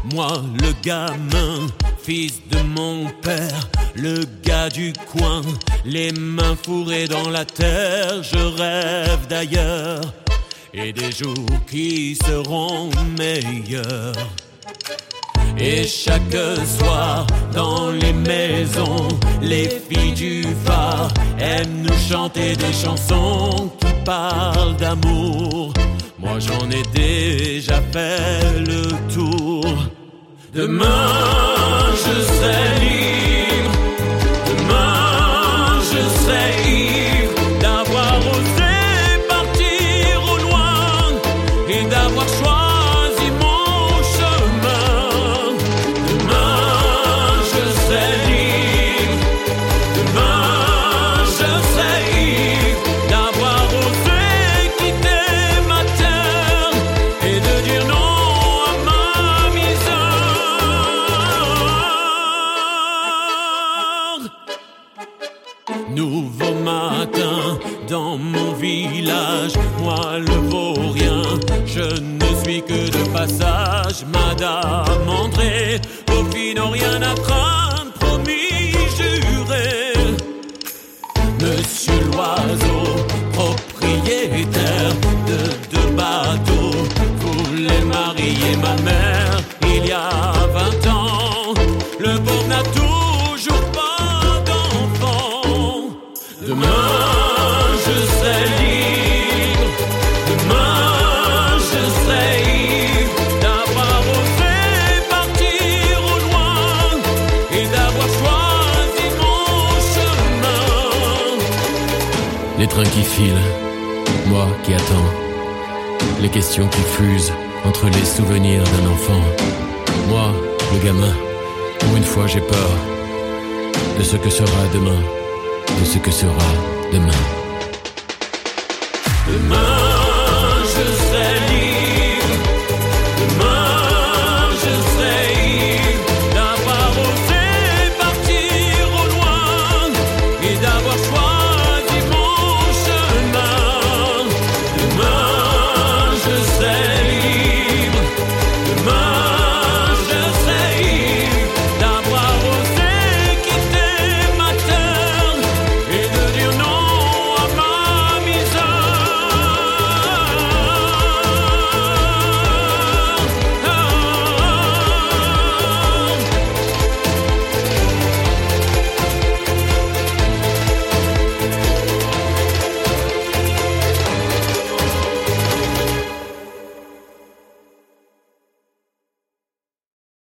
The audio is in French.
Moi le gamin, fils de mon père, le gars du coin, les mains fourrées dans la terre, je rêve d'ailleurs et des jours qui seront meilleurs. Et chaque soir dans les maisons, les filles du phare aiment nous chanter des chansons qui parlent d'amour. Moi j'en ai déjà fait le tour. Demain je serai libre, demain je serai ivre d'avoir osé partir au loin et d'avoir choisi mon chemin. Demain je serai libre, demain je serai ivre d'avoir osé quitter ma terre et de dire non. Nouveau matin dans mon village, moi le vaurien, je ne suis que de passage. Madame André, vos filles n'ont rien à craindre, promis, juré. Monsieur l'oiseau, propriétaire de 2 bateaux, voulait marier ma mère il y a 20 ans. Le pauvre n'a toujours pas d'enfant. Demain je serai libre, demain je serai ivre d'avoir osé partir au loin et d'avoir choisi mon chemin. Les trains qui filent, moi qui attends, les questions qui fusent entre les souvenirs d'un enfant. Moi, le gamin, pour une fois j'ai peur de ce que sera demain, de ce que sera demain. Demain